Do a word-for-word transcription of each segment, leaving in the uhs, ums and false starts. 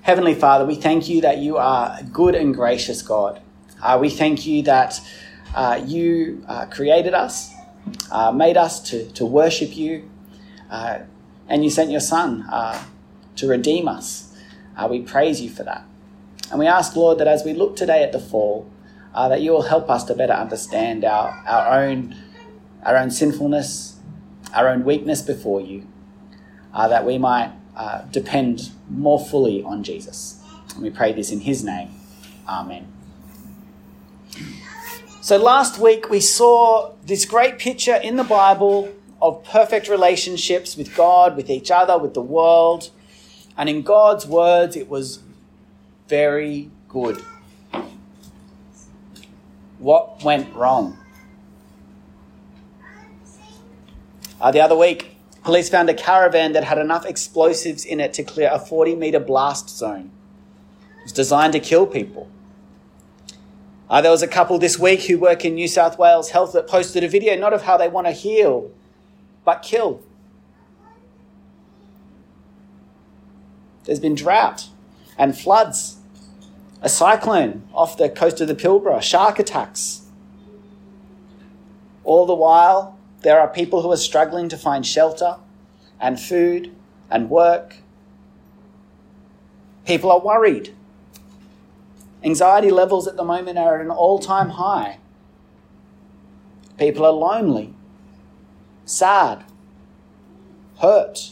Heavenly Father, we thank you that you are a good and gracious God. Uh, we thank you that uh, you uh, created us, uh, made us to, to worship you, uh, and you sent your Son uh, to redeem us. Uh, we praise you for that. And we ask, Lord, that as we look today at the fall, uh, that you will help us to better understand our, our own our own sinfulness, our own weakness before you, uh, that we might uh, depend more fully on Jesus. And we pray this in his name. Amen. So last week we saw this great picture in the Bible of perfect relationships with God, with each other, with the world. And in God's words, it was very good. What went wrong? Uh, the other week, police found a caravan that had enough explosives in it to clear a forty metre blast zone. It was designed to kill people. Uh, there was a couple this week who work in New South Wales Health that posted a video not of how they want to heal, but kill. There's been drought and floods, a cyclone off the coast of the Pilbara, shark attacks. All the while, there are people who are struggling to find shelter and food and work. People are worried. Anxiety levels at the moment are at an all-time high. People are lonely, sad, hurt.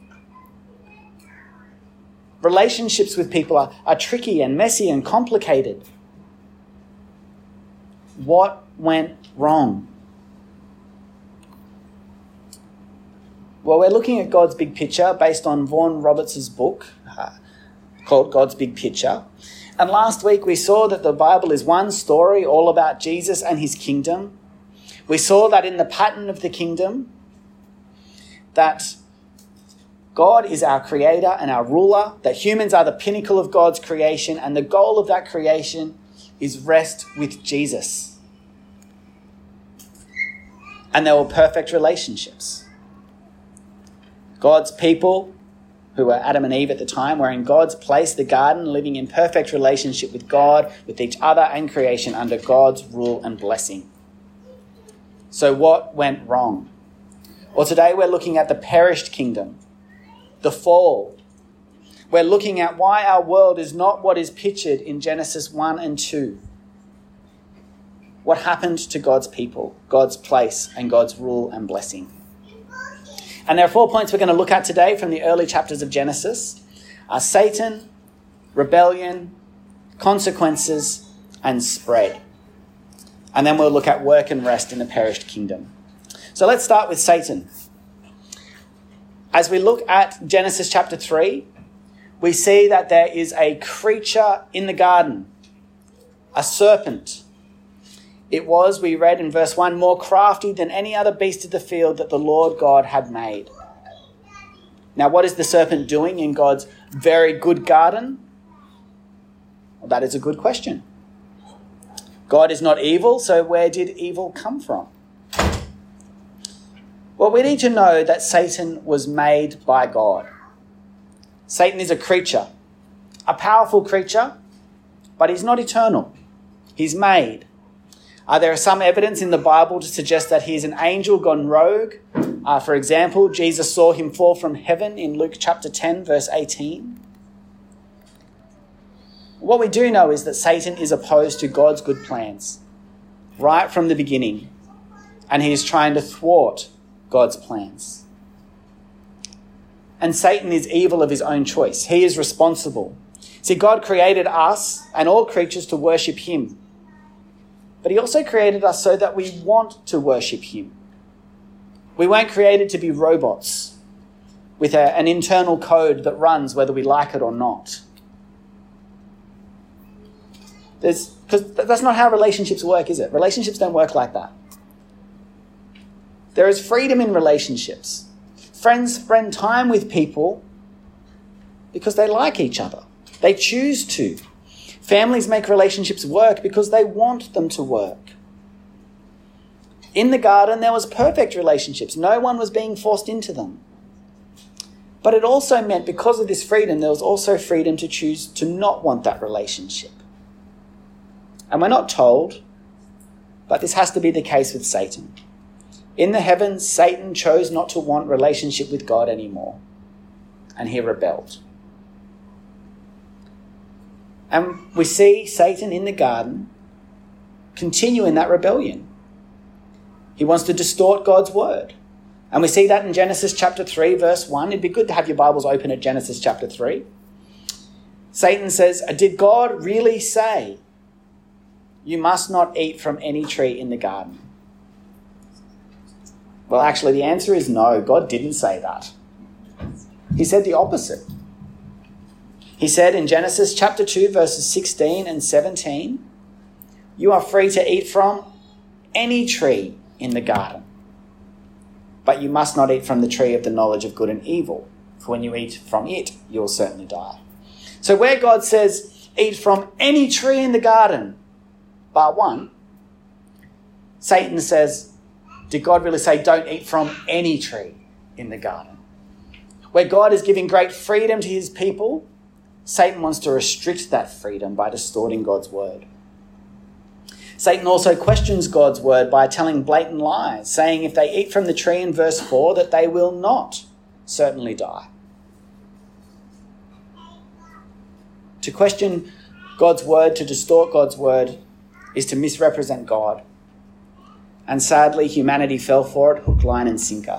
Relationships with people are, are tricky and messy and complicated. What went wrong? Well, we're looking at God's big picture based on Vaughan Roberts' book uh, called God's Big Picture. And last week we saw that the Bible is one story all about Jesus and his kingdom. We saw that in the pattern of the kingdom, that God is our creator and our ruler, that humans are the pinnacle of God's creation, and the goal of that creation is rest with Jesus. And there were perfect relationships. God's people, who were Adam and Eve at the time, were in God's place, the garden, living in perfect relationship with God, with each other and creation under God's rule and blessing. So what went wrong? Well, today we're looking at the perished kingdom, the fall. We're looking at why our world is not what is pictured in Genesis one and two. What happened to God's people, God's place, and God's rule and blessing. And there are four points we're going to look at today from the early chapters of Genesis. Uh, Satan, rebellion, consequences, and spread. And then we'll look at work and rest in the perished kingdom. So let's start with Satan. As we look at Genesis chapter three, we see that there is a creature in the garden, a serpent. It was, we read in verse one, more crafty than any other beast of the field that the Lord God had made. Now, what is the serpent doing in God's very good garden? Well, that is a good question. God is not evil, so where did evil come from? Well, we need to know that Satan was made by God. Satan is a creature, a powerful creature, but he's not eternal. He's made. Uh, there is some evidence in the Bible to suggest that he is an angel gone rogue. Uh, for example, Jesus saw him fall from heaven in Luke chapter ten, verse eighteen. What we do know is that Satan is opposed to God's good plans right from the beginning, and he is trying to thwart God's plans. And Satan is evil of his own choice. He is responsible. See, God created us and all creatures to worship him. But he also created us so that we want to worship him. We weren't created to be robots with a, an internal code that runs whether we like it or not. There's, because that's not how relationships work, is it? Relationships don't work like that. There is freedom in relationships. Friends spend time with people because they like each other. They choose to. Families make relationships work because they want them to work. In the garden, there was perfect relationships. No one was being forced into them. But it also meant, because of this freedom, there was also freedom to choose to not want that relationship. And we're not told, but this has to be the case with Satan. In the heavens, Satan chose not to want relationship with God anymore, and he rebelled. And we see Satan in the garden continue in that rebellion. He wants to distort God's word. And we see that in Genesis chapter three, verse one. It'd be good to have your Bibles open at Genesis chapter three. Satan says, "Did God really say, 'You must not eat from any tree in the garden'?" Well, actually, the answer is no. God didn't say that. He said the opposite. He said in Genesis chapter two, verses sixteen and seventeen, "You are free to eat from any tree in the garden, but you must not eat from the tree of the knowledge of good and evil, for when you eat from it, you will certainly die." So where God says, eat from any tree in the garden, bar one, Satan says, did God really say don't eat from any tree in the garden? Where God is giving great freedom to his people, Satan wants to restrict that freedom by distorting God's word. Satan also questions God's word by telling blatant lies, saying if they eat from the tree in verse four, that they will not certainly die. To question God's word, to distort God's word, is to misrepresent God. And sadly, humanity fell for it, hook, line and sinker.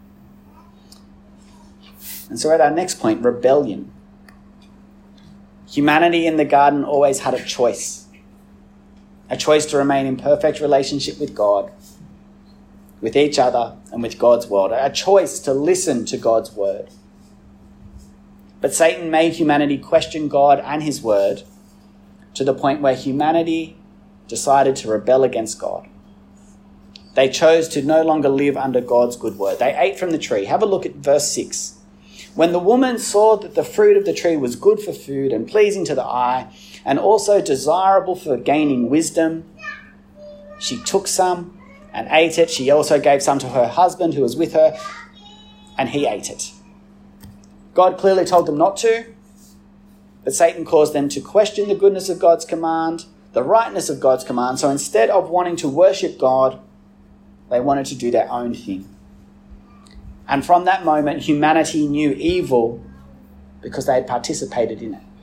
And so at our next point, rebellion. Humanity in the garden always had a choice. A choice to remain in perfect relationship with God, with each other and with God's world. A choice to listen to God's word. But Satan made humanity question God and his word to the point where humanity decided to rebel against God. They chose to no longer live under God's good word. They ate from the tree. Have a look at verse six. When the woman saw that the fruit of the tree was good for food and pleasing to the eye, and also desirable for gaining wisdom, she took some and ate it. She also gave some to her husband who was with her, and he ate it. God clearly told them not to, but Satan caused them to question the goodness of God's command, the rightness of God's command. So instead of wanting to worship God, they wanted to do their own thing. And from that moment, humanity knew evil because they had participated in it.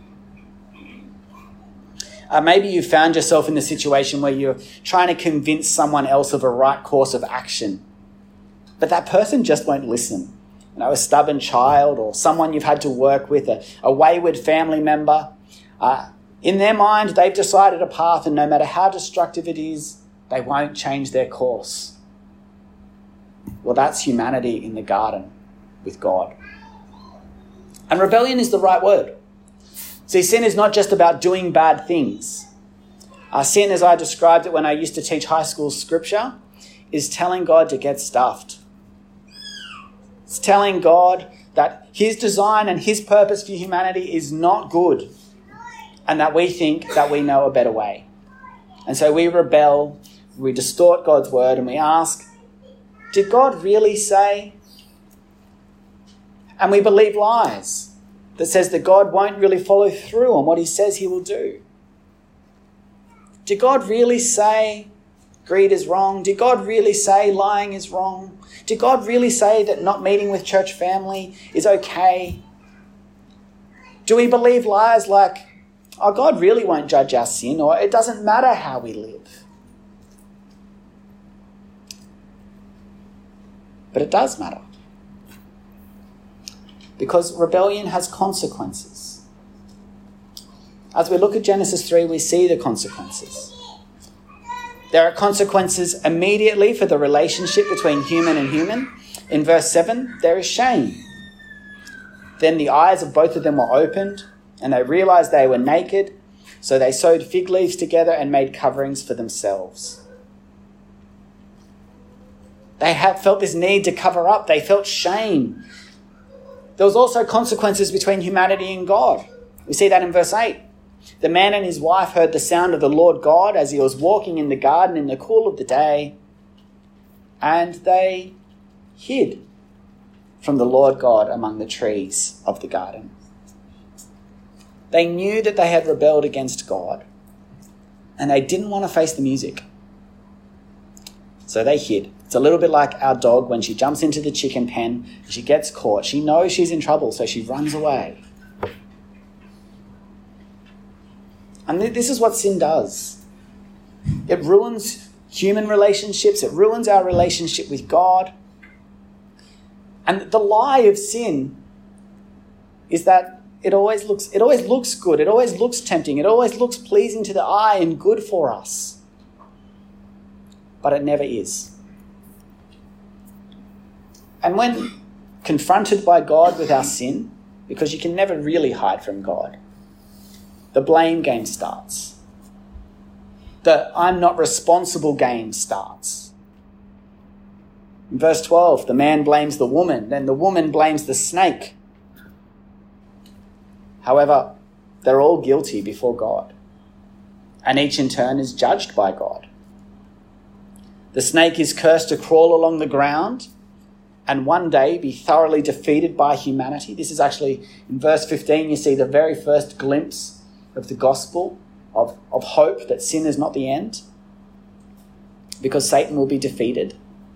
Uh, maybe you found yourself in the situation where you're trying to convince someone else of a right course of action, but that person just won't listen. You know, a stubborn child or someone you've had to work with, a, a wayward family member. Uh, in their mind, they've decided a path, and no matter how destructive it is, they won't change their course. Well, that's humanity in the garden with God. And rebellion is the right word. See, sin is not just about doing bad things. Uh, sin, as I described it when I used to teach high school scripture, is telling God to get stuffed. It's telling God that his design and his purpose for humanity is not good, and that we think that we know a better way. And so we rebel, we distort God's word, and we ask, did God really say? And we believe lies that says that God won't really follow through on what he says he will do. Did God really say greed is wrong? Did God really say lying is wrong? Did God really say that not meeting with church family is okay? Do we believe lies like, oh, God really won't judge our sin, or it doesn't matter how we live? But it does matter. Because rebellion has consequences. As we look at Genesis three, we see the consequences. There are consequences immediately for the relationship between human and human. In verse seven, there is shame. Then the eyes of both of them were opened, and they realized they were naked, so they sewed fig leaves together and made coverings for themselves. They had felt this need to cover up. They felt shame. There was also consequences between humanity and God. We see that in verse eight. The man and his wife heard the sound of the Lord God as he was walking in the garden in the cool of the day, and they hid. from the Lord God among the trees of the garden. They knew that they had rebelled against God, and they didn't want to face the music. So they hid. It's a little bit like our dog when she jumps into the chicken pen and she gets caught. She knows she's in trouble, so she runs away. And this is what sin does. It ruins human relationships. It ruins our relationship with God. And the lie of sin is that it always looks, it always looks good. It always looks tempting. It always looks pleasing to the eye and good for us. But it never is. And when confronted by God with our sin, because you can never really hide from God, the blame game starts. The I'm not responsible game starts. In verse twelve, the man blames the woman, then the woman blames the snake. However, they're all guilty before God, and each in turn is judged by God. The snake is cursed to crawl along the ground and one day be thoroughly defeated by humanity. This is actually, in verse fifteen, you see the very first glimpse of the gospel, of, of hope that sin is not the end, because Satan will be defeated.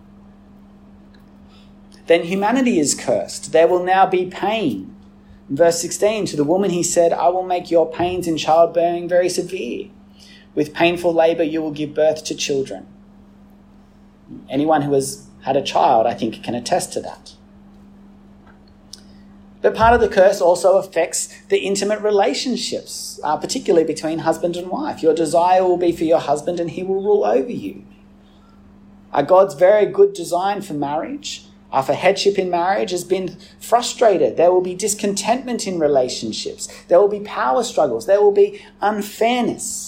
Then humanity is cursed. There will now be pain. In verse sixteen, to the woman he said, I will make your pains in childbearing very severe. With painful labour you will give birth to children. Anyone who has had a child, I think, can attest to that. But part of the curse also affects the intimate relationships, uh, particularly between husband and wife. Your desire will be for your husband and he will rule over you. Uh, God's very good design for marriage, uh, for headship in marriage, has been frustrated. There will be discontentment in relationships. There will be power struggles. There will be unfairness.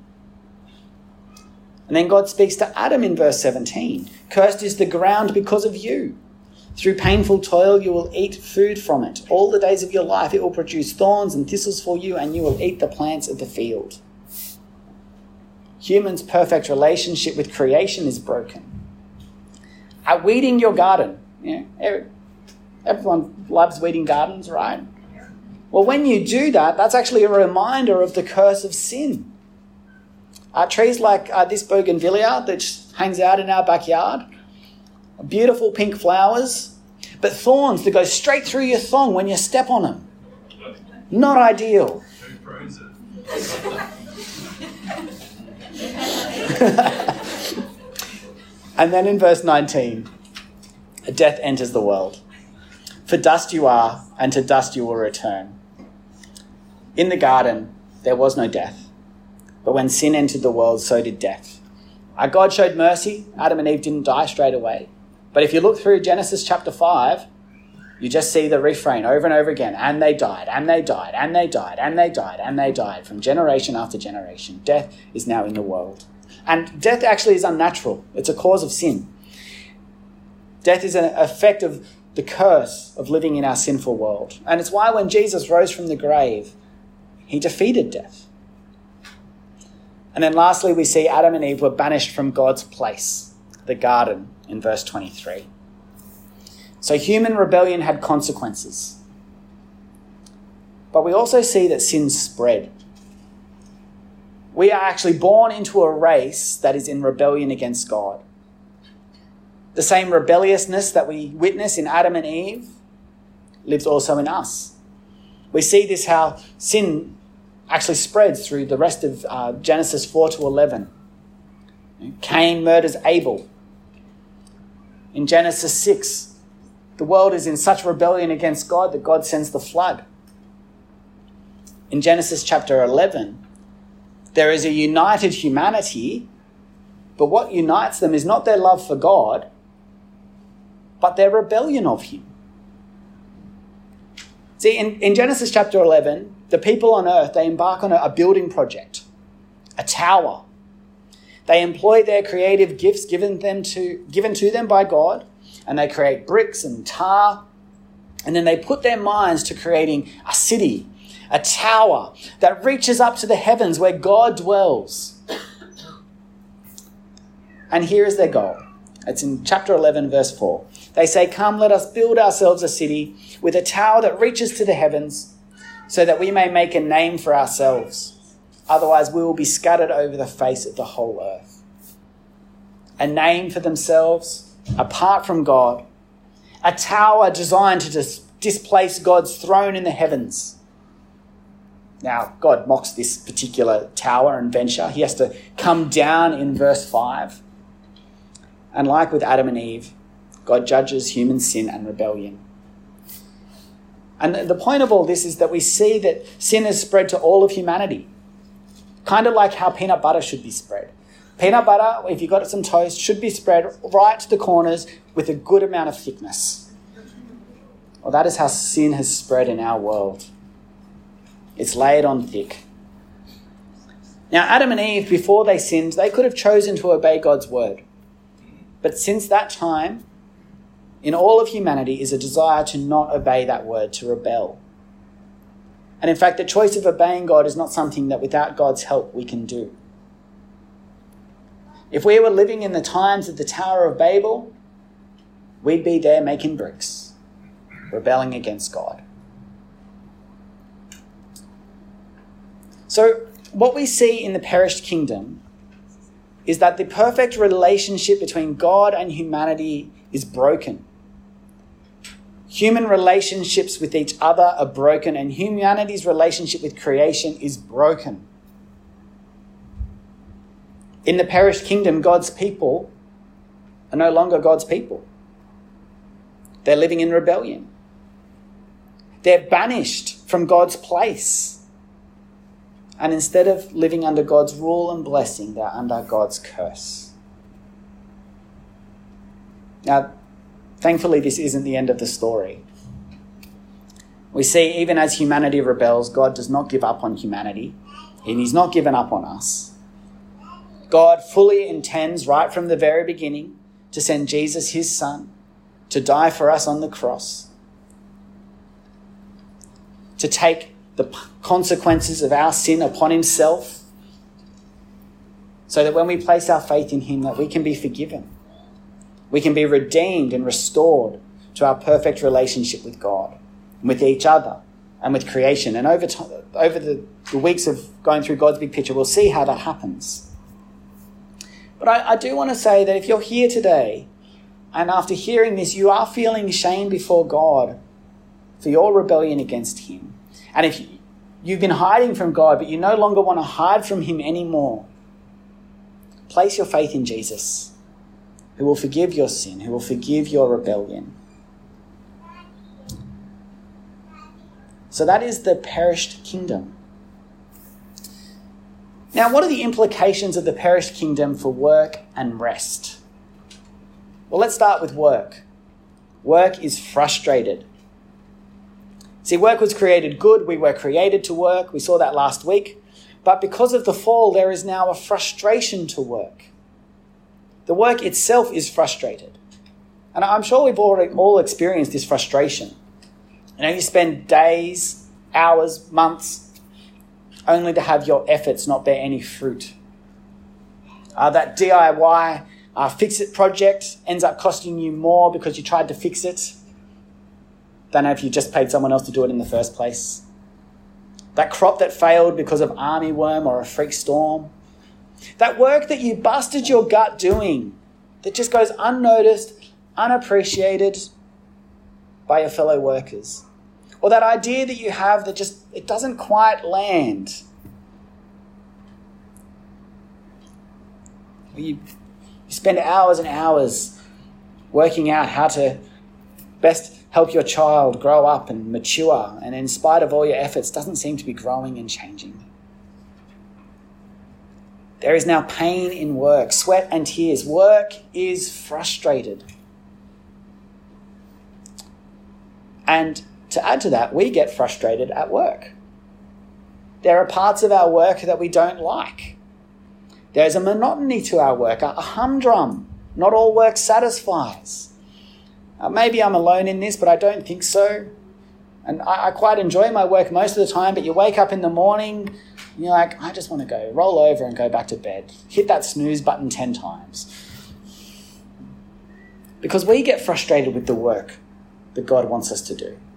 And then God speaks to Adam in verse seventeen. Cursed is the ground because of you. Through painful toil you will eat food from it. All the days of your life it will produce thorns and thistles for you, and you will eat the plants of the field. Humans' perfect relationship with creation is broken. At weeding your garden, you know, everyone loves weeding gardens, right? Well, when you do that, that's actually a reminder of the curse of sin. Uh, trees like uh, this bougainvillea that hangs out in our backyard, beautiful pink flowers, but thorns that go straight through your thong when you step on them. Not ideal. Who prunes it? And then in verse nineteen, death enters the world. For dust you are, and to dust you will return. In the garden, there was no death. But when sin entered the world, so did death. Our God showed mercy. Adam and Eve didn't die straight away. But if you look through Genesis chapter five, you just see the refrain over and over again. And they died, and they died, and they died, and they died, and they died. From generation after generation, death is now in the world. And death actually is unnatural. It's a cause of sin. Death is an effect of the curse of living in our sinful world. And it's why when Jesus rose from the grave, he defeated death. And then lastly, we see Adam and Eve were banished from God's place, the garden, in verse twenty-three. So human rebellion had consequences. But we also see that sin spread. We are actually born into a race that is in rebellion against God. The same rebelliousness that we witness in Adam and Eve lives also in us. We see this how sin actually spreads through the rest of uh, Genesis four to eleven. Cain murders Abel. In Genesis six, the world is in such rebellion against God that God sends the flood. In Genesis chapter eleven, there is a united humanity, but what unites them is not their love for God, but their rebellion of him. See, in, in Genesis chapter eleven, the people on earth, they embark on a, a building project, a tower. They employ their creative gifts given them to given to them by God, and they create bricks and tar, and then they put their minds to creating a city, a tower that reaches up to the heavens where God dwells. And here is their goal. It's in chapter eleven, verse four. They say, "Come, let us build ourselves a city with a tower that reaches to the heavens, so that we may make a name for ourselves. Otherwise we will be scattered over the face of the whole earth." A name for themselves, apart from God. A tower designed to dis- displace God's throne in the heavens. Now, God mocks this particular tower and venture. He has to come down in verse five. And like with Adam and Eve, God judges human sin and rebellion. And the point of all this is that we see that sin is spread to all of humanity. Kind of like how peanut butter should be spread. Peanut butter, if you've got some toast, should be spread right to the corners with a good amount of thickness. Well, that is how sin has spread in our world. It's laid on thick. Now, Adam and Eve, before they sinned, they could have chosen to obey God's word. But since that time, in all of humanity is a desire to not obey that word, to rebel. And in fact, the choice of obeying God is not something that without God's help we can do. If we were living in the times of the Tower of Babel, we'd be there making bricks, rebelling against God. So what we see in the perished kingdom is that the perfect relationship between God and humanity is broken. Human relationships with each other are broken, and humanity's relationship with creation is broken. In the perished kingdom, God's people are no longer God's people. They're living in rebellion. They're banished from God's place. And instead of living under God's rule and blessing, they're under God's curse. Now, thankfully, this isn't the end of the story. We see even as humanity rebels, God does not give up on humanity, and he's not given up on us. God fully intends right from the very beginning to send Jesus, his son, to die for us on the cross, to take the consequences of our sin upon himself, so that when we place our faith in him, that we can be forgiven. We can be redeemed and restored to our perfect relationship with God, and with each other, and with creation. And over time, over the, the weeks of going through God's big picture, we'll see how that happens. But I, I do want to say that if you're here today, and after hearing this, you are feeling shame before God for your rebellion against him, and if you've been hiding from God, but you no longer want to hide from him anymore, place your faith in Jesus, who will forgive your sin, who will forgive your rebellion. So that is the perished kingdom. Now, what are the implications of the perished kingdom for work and rest? Well, let's start with work. Work is frustrated. See, work was created good. We were created to work. We saw that last week. But because of the fall, there is now a frustration to work. The work itself is frustrated. And I'm sure we've already all experienced this frustration. You know, you spend days, hours, months, only to have your efforts not bear any fruit. Uh, that D I Y uh, fix-it project ends up costing you more because you tried to fix it than if you just paid someone else to do it in the first place. That crop that failed because of armyworm or a freak storm. That work that you busted your gut doing that just goes unnoticed, unappreciated by your fellow workers. Or that idea that you have that just, it doesn't quite land. You, you spend hours and hours working out how to best help your child grow up and mature, and in spite of all your efforts, doesn't seem to be growing and changing. There is now pain in work, sweat and tears. Work is frustrated. And to add to that, we get frustrated at work. There are parts of our work that we don't like. There's a monotony to our work, a humdrum. Not all work satisfies. Uh, maybe I'm alone in this, but I don't think so. And I, I quite enjoy my work most of the time, but you wake up in the morning, and you're like, I just want to go roll over and go back to bed. Hit that snooze button ten times. because we get frustrated with the work that God wants us to do.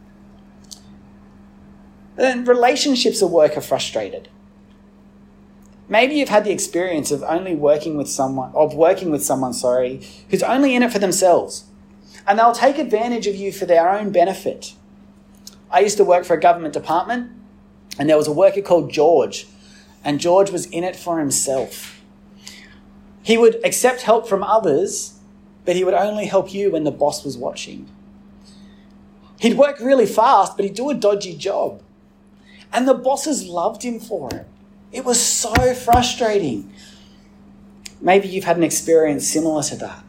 Then relationships at work are frustrated. Maybe you've had the experience of only working with someone, of working with someone, sorry, who's only in it for themselves, and they'll take advantage of you for their own benefit. I used to work for a government department, and there was a worker called George, and George was in it for himself. He would accept help from others, but he would only help you when the boss was watching. He'd work really fast, but he'd do a dodgy job. And the bosses loved him for it. It was so frustrating. Maybe you've had an experience similar to that.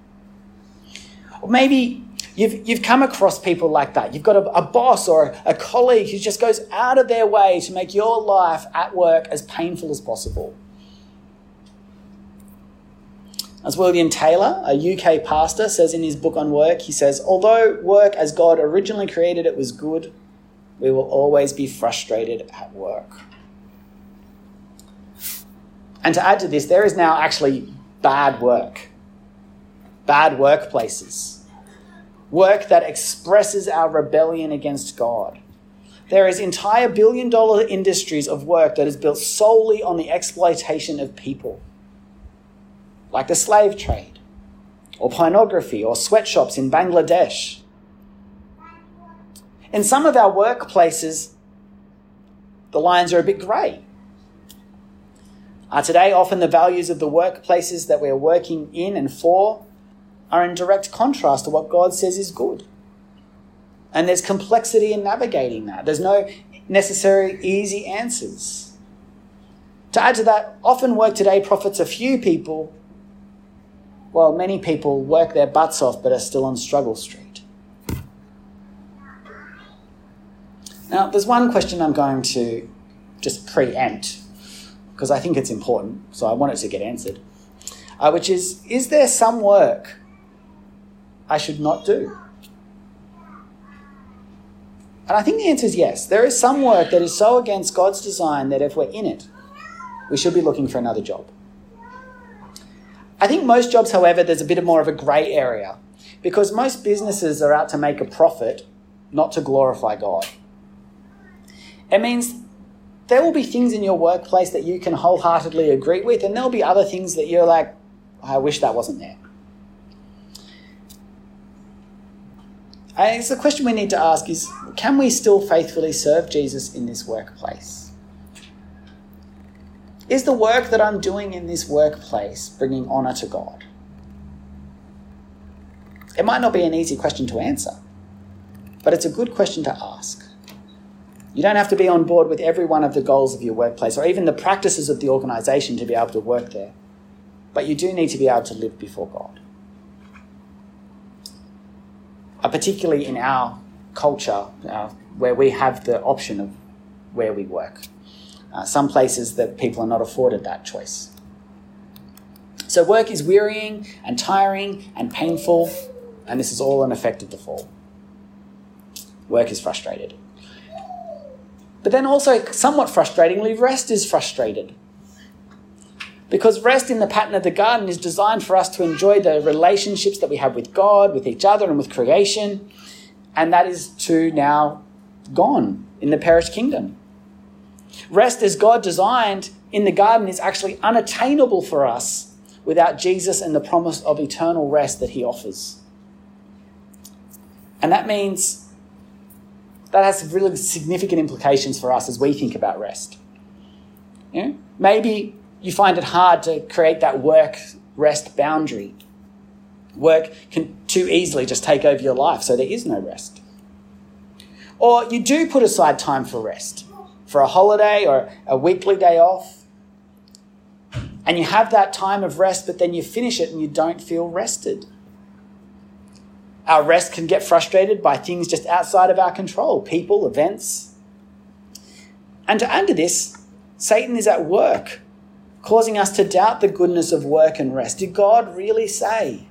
Or maybe you've you've come across people like that. You've got a, a boss or a, a colleague who just goes out of their way to make your life at work as painful as possible. As William Taylor, a U K pastor, says in his book on work, he says, although work as God originally created it was good, we will always be frustrated at work. And to add to this, there is now actually bad work. Bad workplaces. Work that expresses our rebellion against God. There is entire billion dollar industries of work that is built solely on the exploitation of people. Like the slave trade, or pornography, or sweatshops in Bangladesh. In some of our workplaces, the lines are a bit grey. Uh, today, often the values of the workplaces that we're working in and for are in direct contrast to what God says is good. And there's complexity in navigating that. There's no necessary easy answers. To add to that, often work today profits a few people, while many people work their butts off but are still on struggle street. Now, there's one question I'm going to just preempt, because I think it's important, so I want it to get answered, uh, which is, is there some work I should not do? And I think the answer is yes. There is some work that is so against God's design that if we're in it, we should be looking for another job. I think most jobs, however, there's a bit more of a grey area, because most businesses are out to make a profit, not to glorify God. It means there will be things in your workplace that you can wholeheartedly agree with, and there'll be other things that you're like, I wish that wasn't there. And it's the question we need to ask is, can we still faithfully serve Jesus in this workplace? Is the work that I'm doing in this workplace bringing honour to God? It might not be an easy question to answer, but it's a good question to ask. You don't have to be on board with every one of the goals of your workplace or even the practices of the organisation to be able to work there, but you do need to be able to live before God. Uh, particularly in our culture, uh, where we have the option of where we work. Uh, some places that people are not afforded that choice. So work is wearying and tiring and painful, and this is all an effect of the fall. Work is frustrated. But then also, somewhat frustratingly, rest is frustrated. Because rest in the pattern of the garden is designed for us to enjoy the relationships that we have with God, with each other, and with creation, and that is too now gone in the perished kingdom. Rest as God designed in the garden is actually unattainable for us without Jesus and the promise of eternal rest that he offers. And that means that has really significant implications for us as we think about rest. You know, maybe you find it hard to create that work-rest boundary. Work can too easily just take over your life, so there is no rest. Or you do put aside time for rest, for a holiday or a weekly day off, and you have that time of rest, but then you finish it and you don't feel rested. Our rest can get frustrated by things just outside of our control, people, events. And to add to this, Satan is at work, causing us to doubt the goodness of work and rest. Did God really say?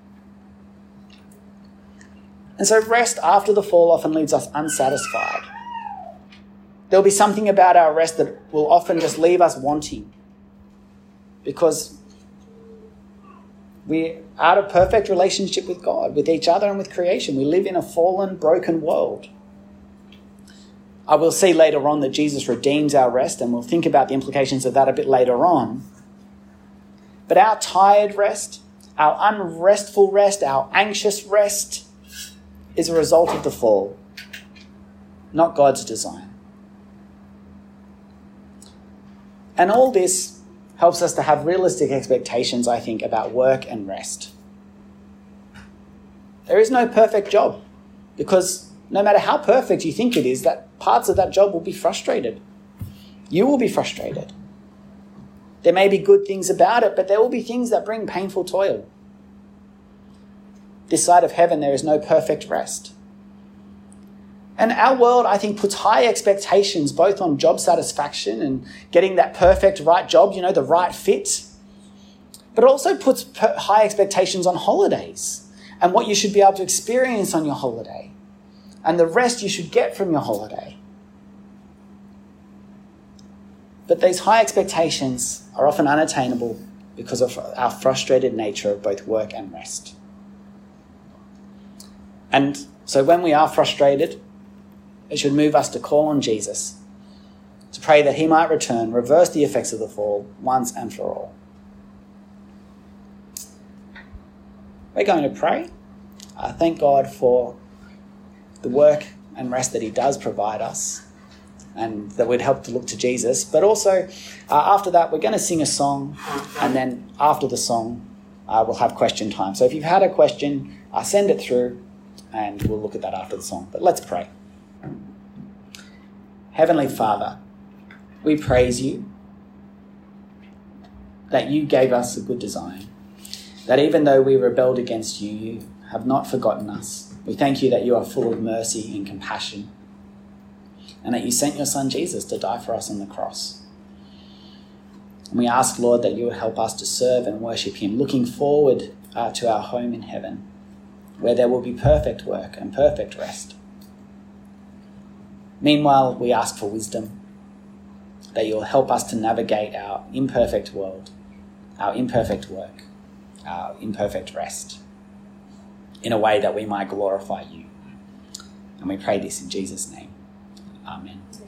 And so rest after the fall often leaves us unsatisfied. There'll be something about our rest that will often just leave us wanting, because We're out of perfect relationship with God, with each other and with creation. We live in a fallen, broken world. I will see later on that Jesus redeems our rest, and we'll think about the implications of that a bit later on. But our tired rest, our unrestful rest, our anxious rest is a result of the fall, not God's design. And all this helps us to have realistic expectations, I think, about work and rest. There is no perfect job, because no matter how perfect you think it is, that parts of that job will be frustrated. You will be frustrated. There may be good things about it, but there will be things that bring painful toil. This side of heaven, there is no perfect rest. And our world, I think, puts high expectations both on job satisfaction and getting that perfect right job, you know, the right fit, but it also puts high expectations on holidays and what you should be able to experience on your holiday and the rest you should get from your holiday. But these high expectations are often unattainable because of our frustrated nature of both work and rest. And so when we are frustrated, it should move us to call on Jesus, to pray that he might return, reverse the effects of the fall once and for all. We're going to pray. Uh, thank God for the work and rest that he does provide us, and that we'd help to look to Jesus. But also, uh, after that, we're going to sing a song, and then after the song, uh, we'll have question time. So if you've had a question, uh, send it through, and we'll look at that after the song. But let's pray. Heavenly Father, we praise you that you gave us a good design, that even though we rebelled against you, you have not forgotten us. We thank you that you are full of mercy and compassion, and that you sent your son Jesus to die for us on the cross. And we ask, Lord, that you would help us to serve and worship him, looking forward uh, to our home in heaven, where there will be perfect work and perfect rest. Meanwhile, we ask for wisdom, that you'll help us to navigate our imperfect world, our imperfect work, our imperfect rest, in a way that we might glorify you. And we pray this in Jesus' name. Amen.